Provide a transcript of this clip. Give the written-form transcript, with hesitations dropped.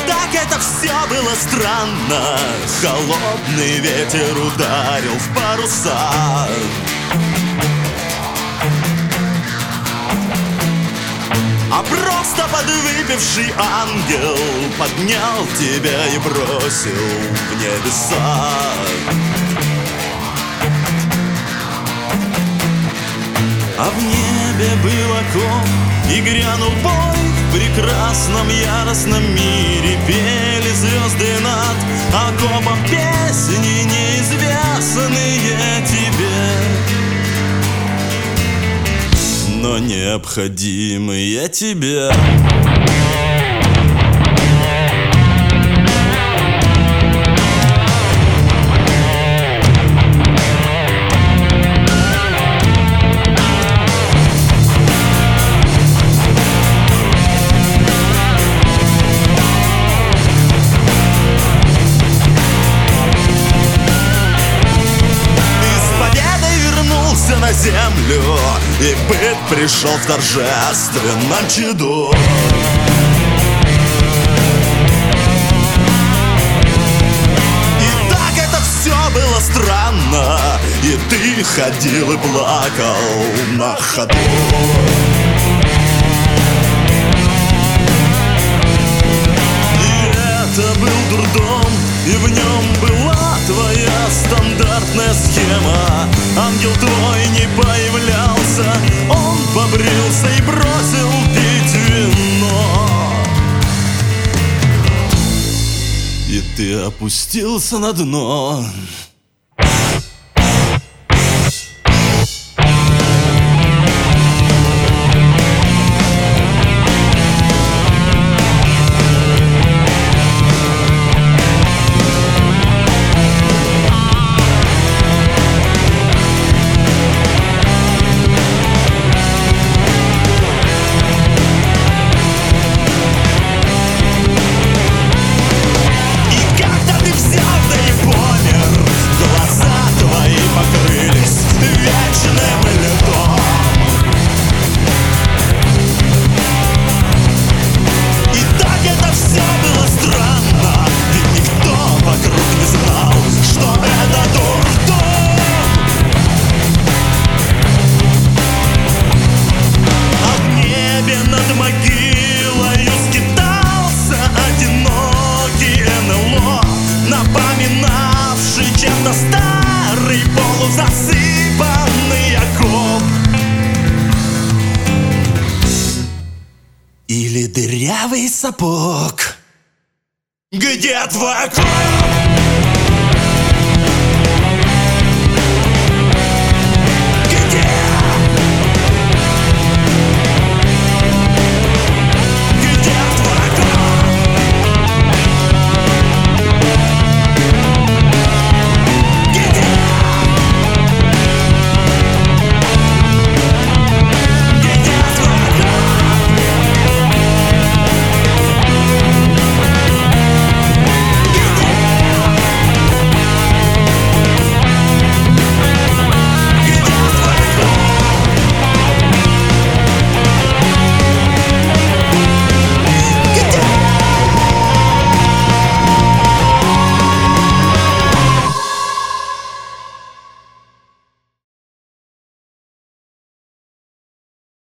так это все было странно. Холодный ветер ударил в паруса. А просто подвыпивший ангел поднял тебя и бросил в небеса. А в небе был окоп, и грянул бой. В прекрасном яростном мире пели звезды над окопом песни, неизвестные тебе, но необходимые тебе. На землю, и быт пришел в торжественном чаду. И так это все было странно, и ты ходил и плакал на ходу. И это был дурдом, и в нем была твоя стандартная схема. Ангел твой не появлялся, он побрился и бросил пить вино. И ты опустился на дно. Напоминавший чем-то старый полузасыпанный окоп или дырявый сапог. Где твой окоп?